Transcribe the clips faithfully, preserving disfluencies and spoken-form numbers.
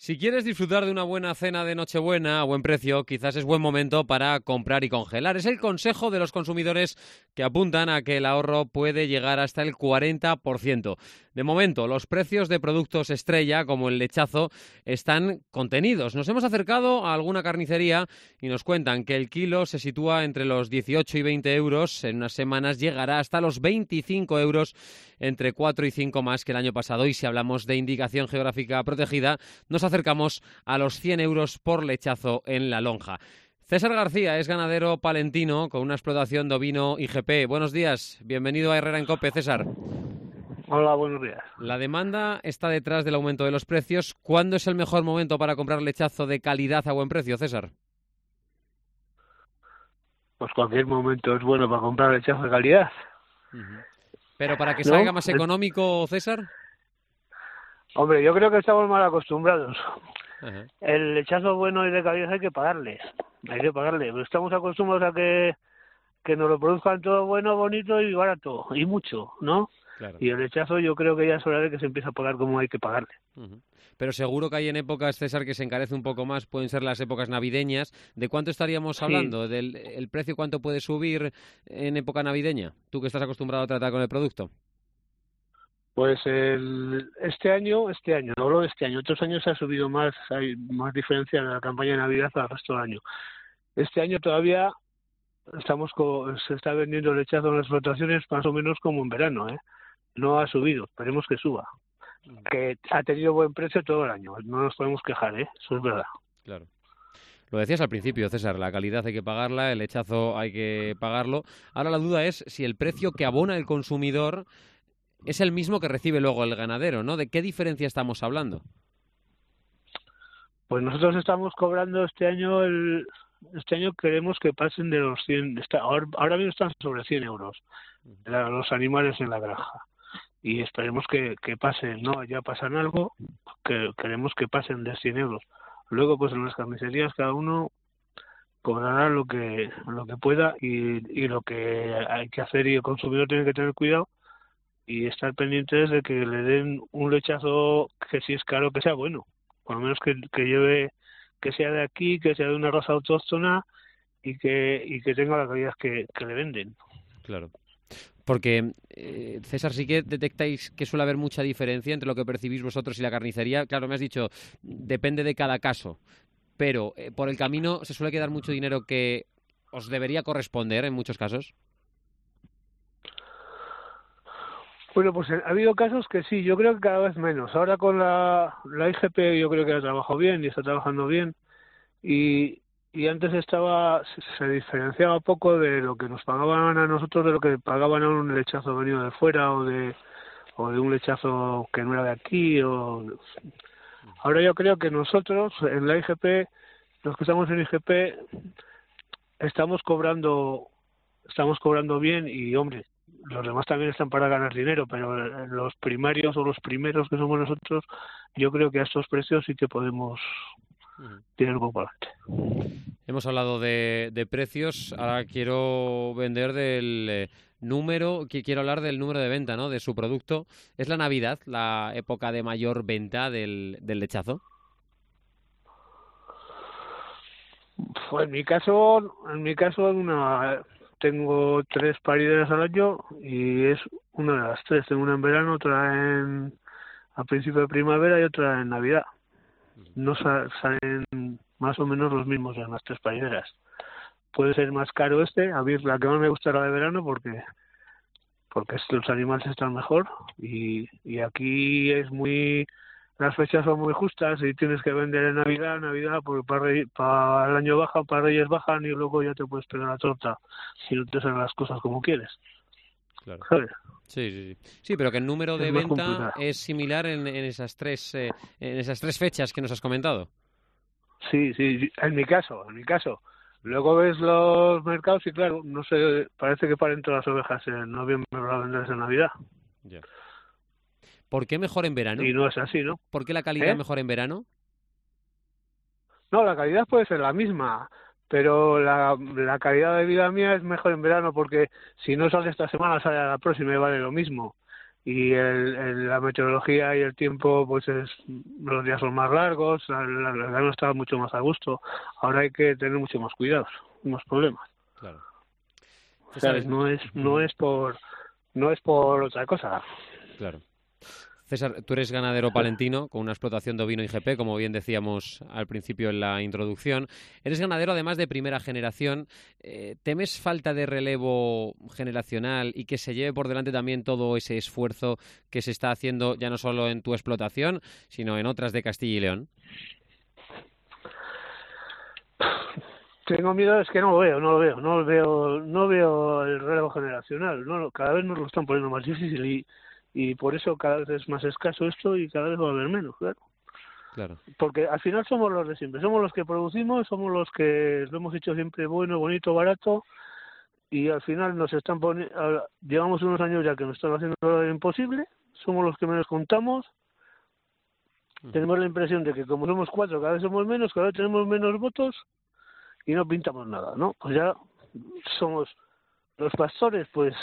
Si quieres disfrutar de una buena cena de Nochebuena a buen precio, quizás es buen momento para comprar y congelar. Es el consejo de los consumidores que apuntan a que el ahorro puede llegar hasta el cuarenta por ciento. De momento, los precios de productos estrella, como el lechazo, están contenidos. Nos hemos acercado a alguna carnicería y nos cuentan que el kilo se sitúa entre los dieciocho y veinte euros. En unas semanas llegará hasta los veinticinco euros, entre cuatro y cinco más que el año pasado. Y si hablamos de indicación geográfica protegida, nos acercamos a los cien euros por lechazo en La Lonja. César García es ganadero palentino con una explotación de ovino I G P. Buenos días, bienvenido a Herrera en COPE, César. Hola, buenos días. La demanda está detrás del aumento de los precios. ¿Cuándo es el mejor momento para comprar lechazo de calidad a buen precio, César? Pues cualquier momento es bueno para comprar lechazo de calidad. Uh-huh. Pero para que ¿No? salga más económico, César. Hombre, yo creo que estamos mal acostumbrados. Uh-huh. El lechazo bueno y de calidad hay que pagarle. Hay que pagarle. Pero estamos acostumbrados a que, que nos lo produzcan todo bueno, bonito y barato. Y mucho, ¿no? Claro. Y el lechazo yo creo que ya es hora de que se empiece a pagar como hay que pagarle. Uh-huh. Pero seguro que hay en épocas, César, que se encarece un poco más. Pueden ser las épocas navideñas. ¿De cuánto estaríamos hablando? Sí. ¿Del el precio cuánto puede subir en época navideña? Tú que estás acostumbrado a tratar con el producto. Pues el, este año, este año, no hablo de este año, otros años ha subido más, hay más diferencia en la campaña de Navidad al resto del año. Este año todavía estamos con, se está vendiendo el lechazo en las explotaciones más o menos como en verano, ¿eh? No ha subido, esperemos que suba. Que ha tenido buen precio todo el año, no nos podemos quejar, ¿eh? Eso es verdad. Claro. Lo decías al principio, César, la calidad hay que pagarla, el lechazo hay que pagarlo. Ahora la duda es si el precio que abona el consumidor es el mismo que recibe luego el ganadero, ¿no? ¿De qué diferencia estamos hablando? Pues nosotros estamos cobrando este año, el este año queremos que pasen de los cien, está, ahora, ahora mismo están sobre cien euros la, los animales en la granja. Y esperemos que, que pasen, ¿no? Ya pasan algo, que queremos que pasen de cien euros. Luego, pues en las carnicerías cada uno cobrará lo que lo que pueda y, y lo que hay que hacer, y el consumidor tiene que tener cuidado y estar pendientes de que le den un lechazo que, si es caro, que sea bueno, por lo menos que, que lleve, que sea de aquí, que sea de una raza autóctona y que y que tenga la calidad que, que le venden. Claro. Porque, eh, César, sí que detectáis que suele haber mucha diferencia entre lo que percibís vosotros y la carnicería. Claro, me has dicho, depende de cada caso, pero eh, por el camino se suele quedar mucho dinero que os debería corresponder en muchos casos. Bueno, pues ha habido casos que sí, yo creo que cada vez menos. Ahora con la, la I G P yo creo que ha trabajado bien y está trabajando bien. Y, y antes estaba se diferenciaba poco de lo que nos pagaban a nosotros de lo que pagaban a un lechazo venido de fuera o de o de un lechazo que no era de aquí. O ahora yo creo que nosotros en la I G P, los que estamos en I G P, estamos cobrando estamos cobrando bien y, hombre, los demás también están para ganar dinero, pero los primarios o los primeros que somos nosotros, yo creo que a estos precios sí que podemos tirar un poco para adelante. Hemos hablado de, de precios, ahora quiero vender del eh, número, que quiero hablar del número de venta, ¿no? De su producto. ¿Es la Navidad la época de mayor venta del, del lechazo? Pues en mi caso, en mi caso una, tengo tres parideras al año y es una de las tres. Tengo una en verano, otra en a principio de primavera y otra en Navidad. No salen más o menos los mismos en las tres parideras. Puede ser más caro este, a mí la que más me gusta es la de verano porque porque los animales están mejor y, y aquí es muy, las fechas son muy justas y tienes que vender en Navidad, Navidad porque para, rey, para el año baja, para Reyes bajan y luego ya te puedes pegar la torta si no te salen las cosas como quieres. Claro. ¿Sabes? Sí, sí, sí. Sí, pero que el número de venta complicado. Es similar en, en esas tres eh, en esas tres fechas que nos has comentado. Sí, sí, en mi caso, en mi caso. Luego ves los mercados y claro, no sé, parece que paren todas las ovejas en noviembre para venderse en Navidad. Ya. ¿Por qué mejor en verano? Y no es así, ¿no? ¿Por qué la calidad ¿Eh? mejor en verano? No, la calidad puede ser la misma, pero la, la calidad de vida mía es mejor en verano porque si no sale esta semana, sale a la próxima y vale lo mismo. y el, el- la meteorología y el tiempo, pues es, los días son más largos, la, la, la verdad no estaba mucho más a gusto. Ahora hay que tener mucho más cuidados, más problemas. Claro. ¿Sabes? César, No es, no es por, no es por otra cosa. claro. César, tú eres ganadero palentino con una explotación de ovino I G P, como bien decíamos al principio en la introducción. Eres ganadero además de primera generación. Eh, ¿Temes falta de relevo generacional y que se lleve por delante también todo ese esfuerzo que se está haciendo ya no solo en tu explotación, sino en otras de Castilla y León? Tengo miedo, es que no lo veo, no lo veo, no lo veo, no veo el relevo generacional. No, cada vez nos lo están poniendo más difícil y, y por eso cada vez es más escaso esto y cada vez va a haber menos, claro. Claro. Porque al final somos los de siempre, somos los que producimos, somos los que lo hemos hecho siempre bueno, bonito, barato, y al final nos están poniendo, llevamos unos años ya que nos están haciendo lo imposible, somos los que menos contamos, tenemos la impresión de que como somos cuatro cada vez somos menos, cada vez tenemos menos votos y no pintamos nada, ¿no? Pues ya somos los pastores, pues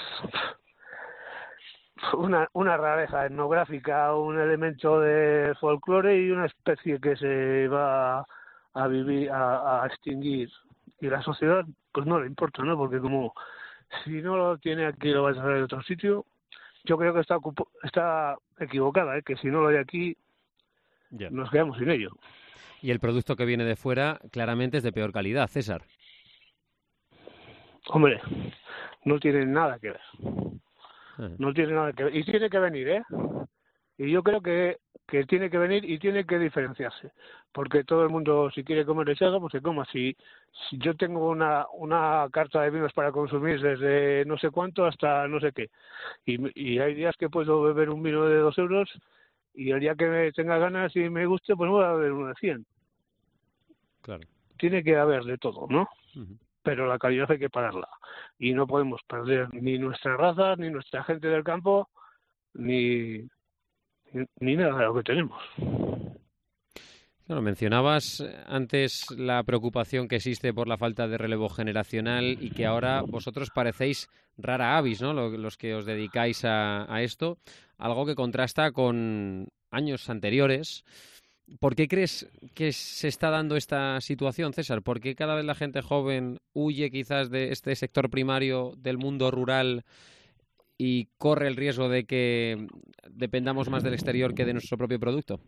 una una rareza etnográfica, un elemento de folclore y una especie que se va a vivir, a, a extinguir. Y la sociedad, pues no le importa, ¿no? Porque como si no lo tiene aquí lo va a hacer en otro sitio, yo creo que está ocupo- está equivocada, ¿eh? Que si no lo hay aquí Ya. nos quedamos sin ello. Y el producto que viene de fuera claramente es de peor calidad, César. Hombre, no tiene nada que ver. Ah. No tiene nada que ver. Y tiene que venir, ¿eh? Y yo creo que, que tiene que venir y tiene que diferenciarse. Porque todo el mundo, si quiere comer lechado, pues se coma. Si, si yo tengo una, una carta de vinos para consumir desde no sé cuánto hasta no sé qué. Y, y hay días que puedo beber un vino de dos euros y el día que me tenga ganas y me guste, pues voy a beber uno de cien. Claro. Tiene que haber de todo, ¿no? Uh-huh. Pero la calidad hay que pagarla. Y no podemos perder ni nuestra raza, ni nuestra gente del campo, ni, ni, ni nada de lo que tenemos. Claro, mencionabas antes la preocupación que existe por la falta de relevo generacional y que ahora vosotros parecéis rara avis, ¿no? Los que os dedicáis a, a esto, algo que contrasta con años anteriores. ¿Por qué crees que se está dando esta situación, César? ¿Por qué cada vez la gente joven huye quizás de este sector primario del mundo rural y corre el riesgo de que dependamos más del exterior que de nuestro propio producto?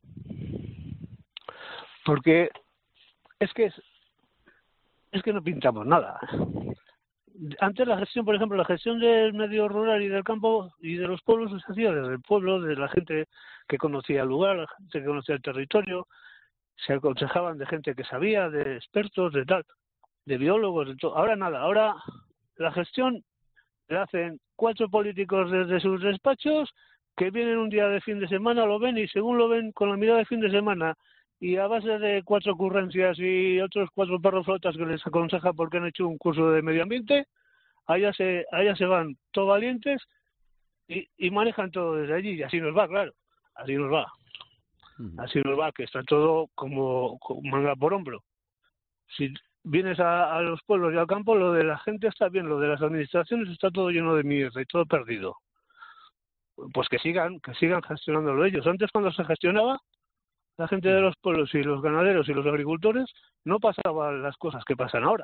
Porque es que es, es que no pintamos nada. Antes la gestión, por ejemplo, la gestión del medio rural y del campo y de los pueblos se hacía desde el pueblo, de la gente que conocía el lugar, la gente que conocía el territorio, se aconsejaban de gente que sabía, de expertos, de tal, de biólogos, de todo. Ahora nada, ahora la gestión la hacen cuatro políticos desde sus despachos que vienen un día de fin de semana, lo ven y según lo ven con la mirada de fin de semana y a base de cuatro ocurrencias y otros cuatro perros flotas que les aconseja porque han hecho un curso de medio ambiente, allá se allá se van todos valientes y, y manejan todo desde allí y así nos va, claro, así nos va. Así nos va, que está todo como, como manga por hombro. Si vienes a, a los pueblos y al campo, lo de la gente está bien, lo de las administraciones está todo lleno de mierda y todo perdido. Pues que sigan, que sigan gestionándolo ellos. Antes cuando se gestionaba, la gente de los pueblos y los ganaderos y los agricultores no pasaban las cosas que pasan ahora.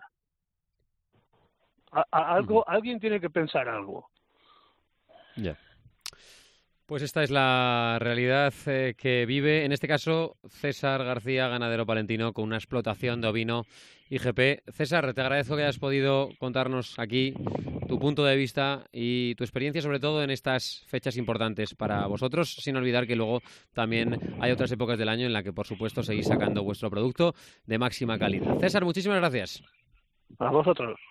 A, a, algo, uh-huh. Alguien tiene que pensar algo. Ya. Yeah. Pues esta es la realidad eh, que vive, en este caso, César García, ganadero palentino, con una explotación de ovino I G P. César, te agradezco que hayas podido contarnos aquí tu punto de vista y tu experiencia, sobre todo en estas fechas importantes para vosotros, sin olvidar que luego también hay otras épocas del año en las que, por supuesto, seguís sacando vuestro producto de máxima calidad. César, muchísimas gracias. A vosotros.